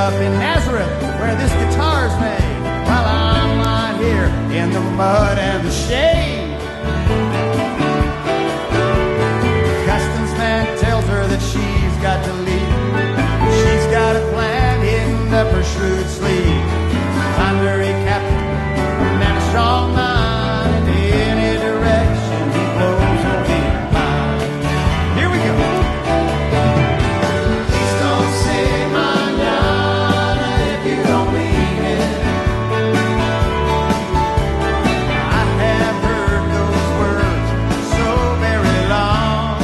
up in Nazareth where this guitar's made, while I'm lying here in the mud and the shade. The customs man tells her that she's got to leave. She's got a plan hidden up her shrewd sleeve. I'm very captain, a man of strong mind, in any direction he blows will be mine. Here we go. Please don't say mañana if you don't mean it. I have heard those words so very long.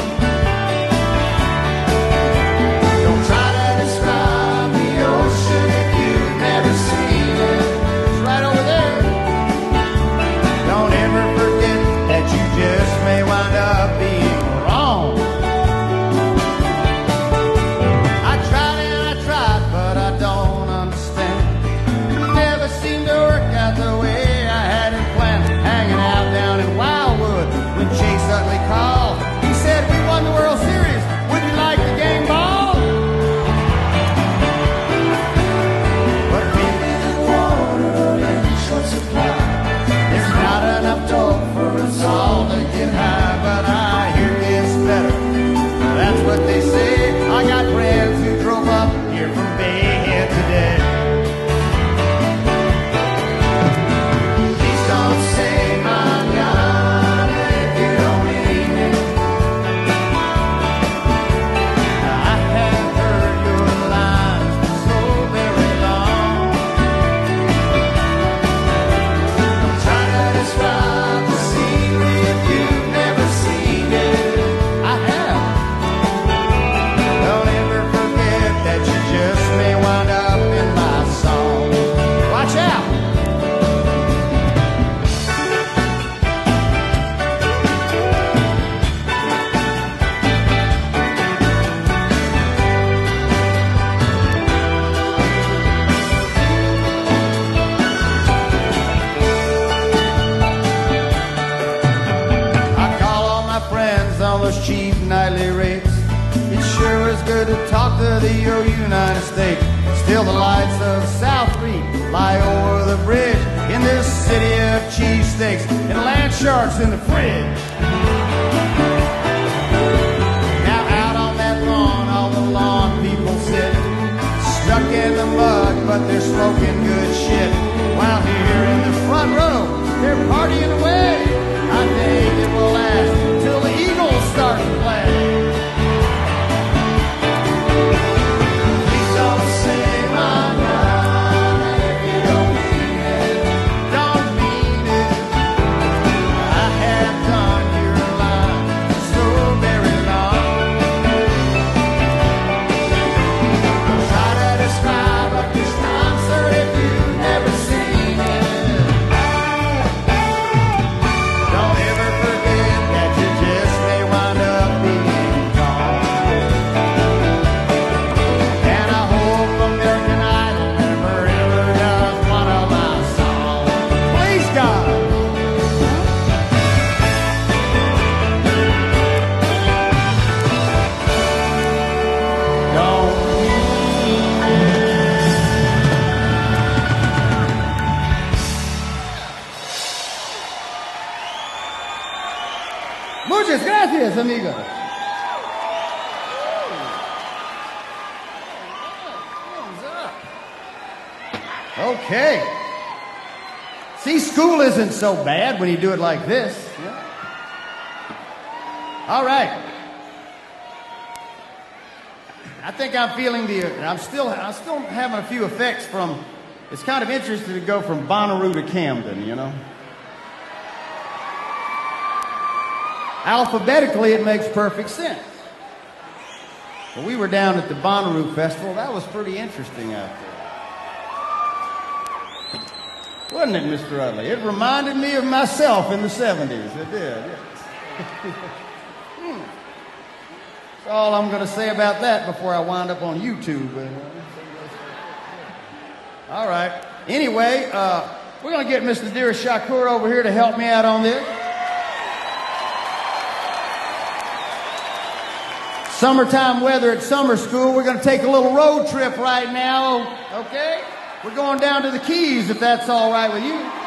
Don't try to describe the ocean if you've never seen it. It's right over there. Don't ever forget that you just may wind up being wrong. I tried and I tried, but I don't understand. Never seemed to work out the way I had it planned. Hanging out down in Wildwood when Chase Utley called. He said, "We won the World Series. Would you like the game ball?" But maybe the water in short supply. There's not enough dough for us all to get high, but I hear it's better. That's what they say. I got friends who drove up here from Bay Head today. Please don't say mañana if you don't mean it. I have heard your lines so very long. Don't try to describe the scenery if you've never seen it. I have. Don't ever forget that you just may wind up in my song. Watch out! I call all my friends on those cheap nightly rates. It sure was good to talk to the United States. Still the lights of South Street lie over the bridge in this city of cheesesteaks and land sharks in the fridge. Now out on that lawn, all the lawn people sit, stuck in the mud, but they're smoking good shit. While here in the front row, they're partying away. I think it will last till the Eagles start to play. Please don't say mañana if you don't mean it. Don't mean it. I have done your line so very long. Don't try to describe a Kiss concert if you've never seen it. Don't ever forget that you just may wind up being gone. And I hope American Idol never ever does one of my songs. Please, God. Don't Muchas gracias, amigos. Okay. See, school isn't so bad when you do it like this. All right. I think I'm feeling I'm still having a few effects from. It's kind of interesting to go from Bonnaroo to Camden, you know. Alphabetically, it makes perfect sense. But we were down at the Bonnaroo Festival. That was pretty interesting out there. Wasn't it, Mr. Utley? It reminded me of myself in the 70s. It did, yes. That's all I'm going to say about that before I wind up on YouTube. All right. Anyway, we're going to get Mr. Dira Shakur over here to help me out on this. summertime weather at summer school. We're going to take a little road trip right now, okay? We're going down to the Keys, if that's all right with you.